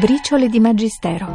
Briciole di Magistero.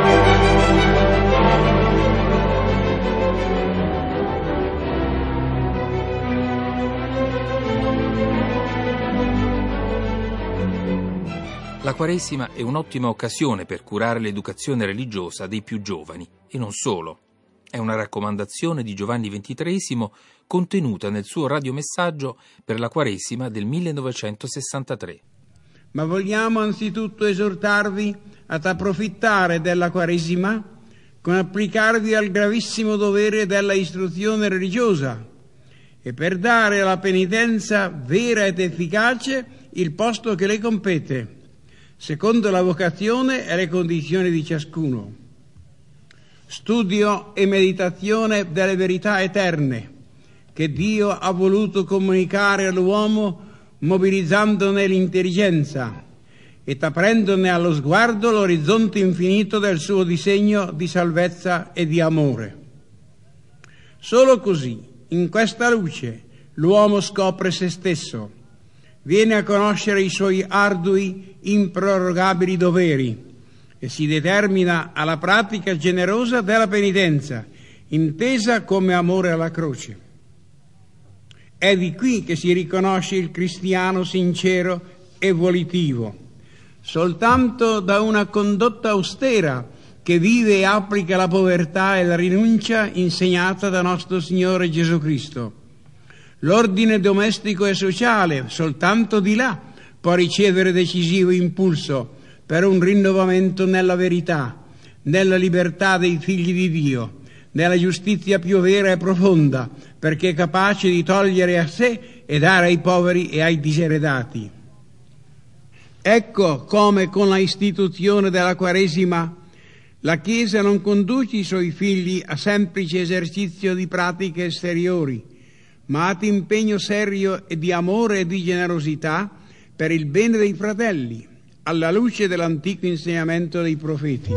La Quaresima è un'ottima occasione per curare l'educazione religiosa dei più giovani, e non solo. È una raccomandazione di Giovanni XXIII contenuta nel suo radiomessaggio per la Quaresima del 1963. Ma vogliamo anzitutto esortarvi ad approfittare della Quaresima con applicarvi al gravissimo dovere della istruzione religiosa e per dare alla penitenza vera ed efficace il posto che le compete, secondo la vocazione e le condizioni di ciascuno. Studio e meditazione delle verità eterne che Dio ha voluto comunicare all'uomo mobilizzandone l'intelligenza ed aprendone allo sguardo l'orizzonte infinito del suo disegno di salvezza e di amore. Solo così, in questa luce, l'uomo scopre se stesso, viene a conoscere i suoi ardui, improrogabili doveri e si determina alla pratica generosa della penitenza, intesa come amore alla croce. È di qui che si riconosce il cristiano sincero e volitivo, soltanto da una condotta austera che vive e applica la povertà e la rinuncia insegnata da nostro Signore Gesù Cristo. L'ordine domestico e sociale, soltanto di là, può ricevere decisivo impulso per un rinnovamento nella verità, nella libertà dei figli di Dio, nella giustizia più vera e profonda, perché è capace di togliere a sé e dare ai poveri e ai diseredati. Ecco come con la istituzione della Quaresima la Chiesa non conduce i suoi figli a semplice esercizio di pratiche esteriori, ma ad impegno serio e di amore e di generosità per il bene dei fratelli, alla luce dell'antico insegnamento dei profeti.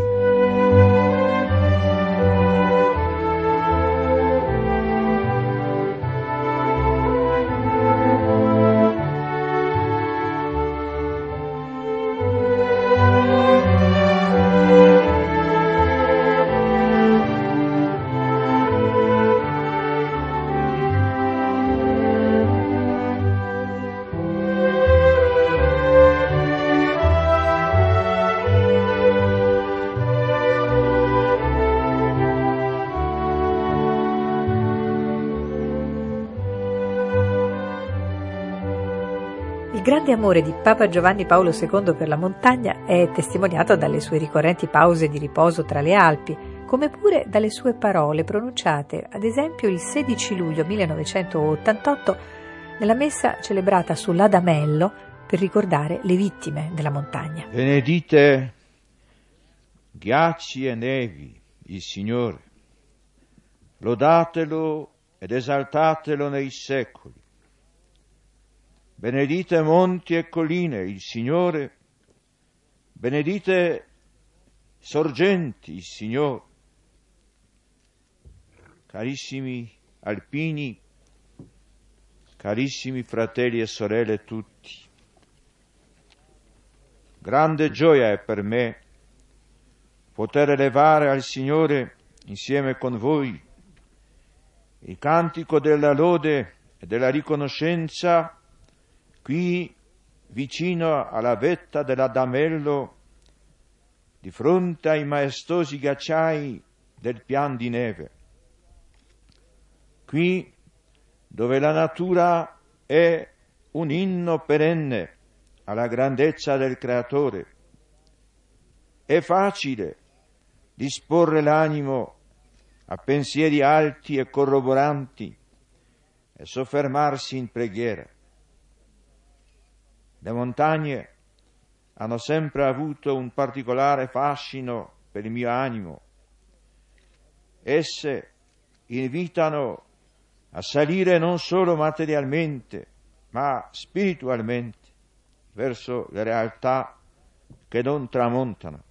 Il grande amore di Papa Giovanni Paolo II per la montagna è testimoniato dalle sue ricorrenti pause di riposo tra le Alpi, come pure dalle sue parole pronunciate, ad esempio il 16 luglio 1988, nella messa celebrata sull'Adamello per ricordare le vittime della montagna. Benedite ghiacci e nevi il Signore, lodatelo ed esaltatelo nei secoli. Benedite monti e colline il Signore, benedite sorgenti il Signore. Carissimi alpini, carissimi fratelli e sorelle tutti, grande gioia è per me poter elevare al Signore insieme con voi il cantico della lode e della riconoscenza qui vicino alla vetta dell'Adamello, di fronte ai maestosi ghiacciai del pian di neve. Qui dove la natura è un inno perenne alla grandezza del Creatore. È facile disporre l'animo a pensieri alti e corroboranti e soffermarsi in preghiera. Le montagne hanno sempre avuto un particolare fascino per il mio animo. Esse invitano a salire non solo materialmente, ma spiritualmente verso le realtà che non tramontano.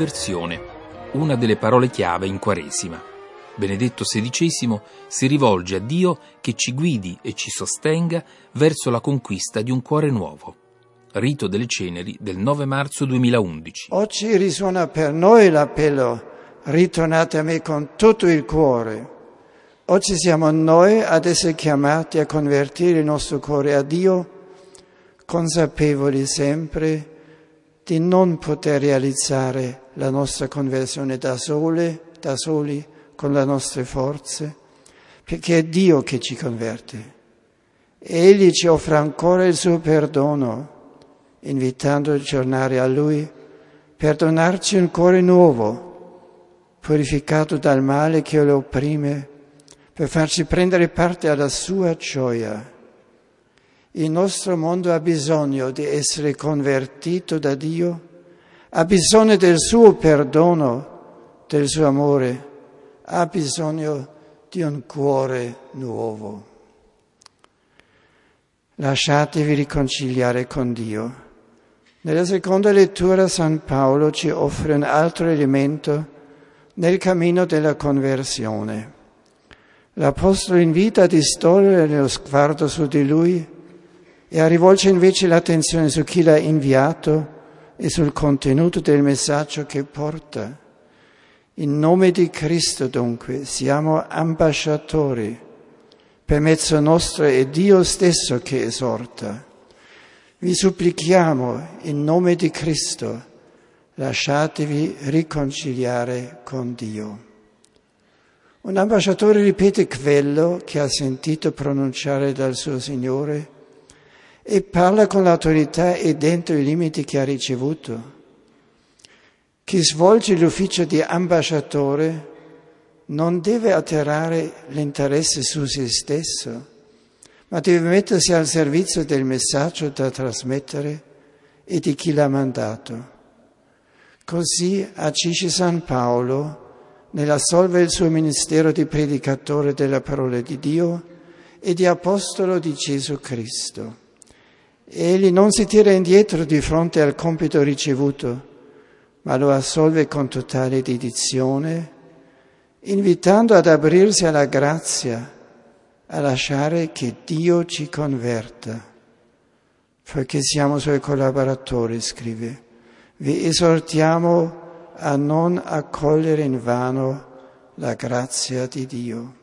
conversione, una delle parole chiave in Quaresima. Benedetto XVI si rivolge a Dio che ci guidi e ci sostenga verso la conquista di un cuore nuovo. Rito delle Ceneri del 9 marzo 2011. Oggi risuona per noi l'appello: ritornate a me con tutto il cuore. Oggi siamo noi ad essere chiamati a convertire il nostro cuore a Dio, consapevoli sempre di non poter realizzare la nostra conversione da soli, con le nostre forze, perché è Dio che ci converte. Egli ci offre ancora il suo perdono, invitando a tornare a Lui per donarci un cuore nuovo, purificato dal male che lo opprime, per farci prendere parte alla sua gioia. Il nostro mondo ha bisogno di essere convertito da Dio, ha bisogno del suo perdono, del suo amore, ha bisogno di un cuore nuovo. Lasciatevi riconciliare con Dio. Nella seconda lettura San Paolo ci offre un altro elemento nel cammino della conversione. L'Apostolo invita a distogliere lo sguardo su di lui e a rivolgere invece l'attenzione su chi l'ha inviato e sul contenuto del messaggio che porta. In nome di Cristo, dunque, siamo ambasciatori. Per mezzo nostro è Dio stesso che esorta. Vi supplichiamo, in nome di Cristo, lasciatevi riconciliare con Dio. Un ambasciatore ripete quello che ha sentito pronunciare dal suo Signore e parla con l'autorità e dentro i limiti che ha ricevuto. Chi svolge l'ufficio di ambasciatore non deve attirare l'interesse su se stesso, ma deve mettersi al servizio del messaggio da trasmettere e di chi l'ha mandato. Così agisce San Paolo nell'assolvere il suo ministero di predicatore della parola di Dio e di apostolo di Gesù Cristo. Egli non si tira indietro di fronte al compito ricevuto, ma lo assolve con totale dedizione, invitando ad aprirsi alla grazia, a lasciare che Dio ci converta. Perché siamo suoi collaboratori, scrive, vi esortiamo a non accogliere in vano la grazia di Dio.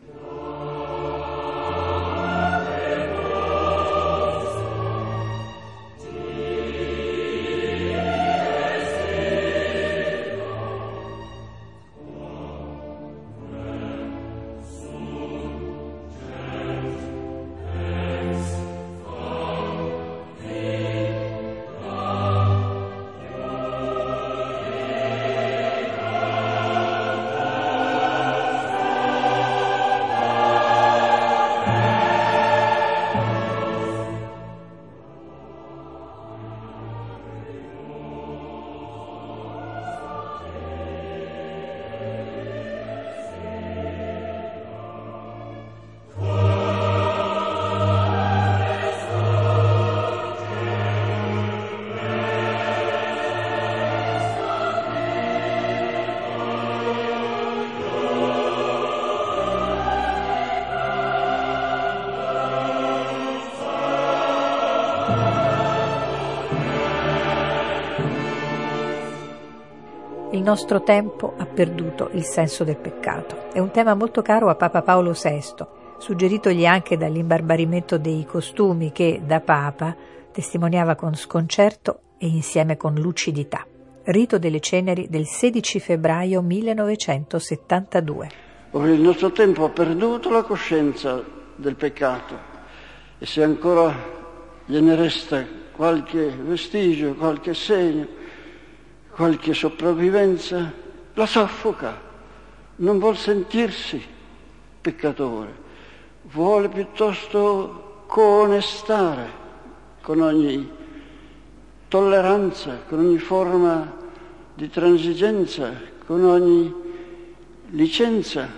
Il nostro tempo ha perduto il senso del peccato. È un tema molto caro a Papa Paolo VI, suggeritogli anche dall'imbarbarimento dei costumi che, da Papa, testimoniava con sconcerto e insieme con lucidità. Rito delle Ceneri del 16 febbraio 1972. Il nostro tempo ha perduto la coscienza del peccato e se ancora gliene resta qualche vestigio, qualche segno, qualche sopravvivenza, la soffoca, non vuol sentirsi peccatore, vuole piuttosto coonestare con ogni tolleranza, con ogni forma di transigenza, con ogni licenza,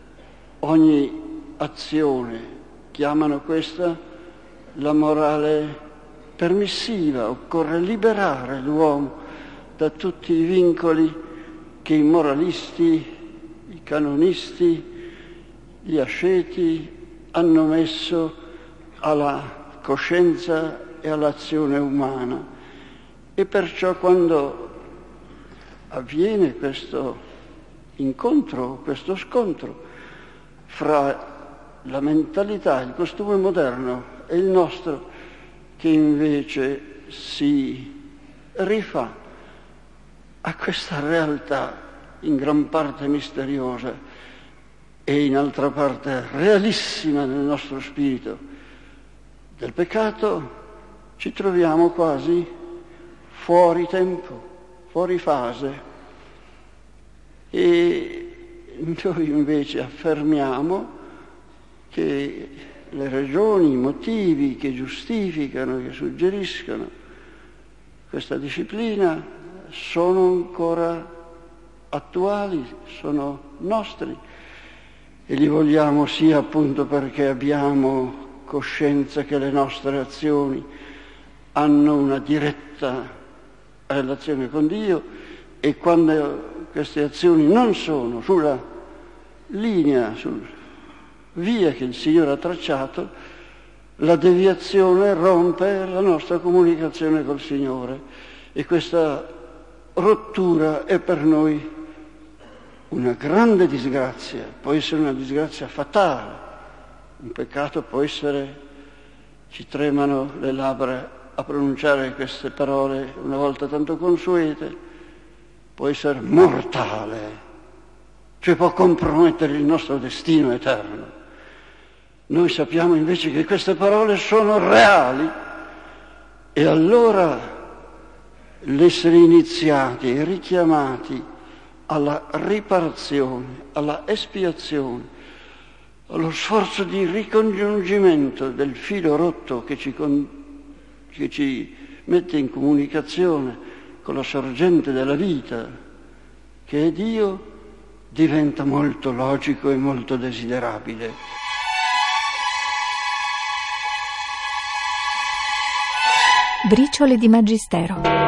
ogni azione. Chiamano questa la morale permissiva. Occorre liberare l'uomo da tutti i vincoli che i moralisti, i canonisti, gli asceti hanno messo alla coscienza e all'azione umana. E perciò quando avviene questo incontro, questo scontro fra la mentalità, il costume moderno e il nostro, che invece si rifà a questa realtà in gran parte misteriosa e in altra parte realissima nel nostro spirito del peccato, ci troviamo quasi fuori tempo, fuori fase. E noi invece affermiamo che le ragioni, i motivi che giustificano, che suggeriscono questa disciplina sono ancora attuali, sono nostri e li vogliamo sia appunto perché abbiamo coscienza che le nostre azioni hanno una diretta relazione con Dio, e quando queste azioni non sono sulla linea, sulla via che il Signore ha tracciato, la deviazione rompe la nostra comunicazione col Signore, e questa rottura è per noi una grande disgrazia, può essere una disgrazia fatale. Un peccato può essere, ci tremano le labbra a pronunciare queste parole una volta tanto consuete, può essere mortale, cioè può compromettere il nostro destino eterno. Noi sappiamo invece che queste parole sono reali, e allora l'essere iniziati e richiamati alla riparazione, alla espiazione, allo sforzo di ricongiungimento del filo rotto che ci mette in comunicazione con la sorgente della vita, che è Dio, diventa molto logico e molto desiderabile. Briciole di Magistero.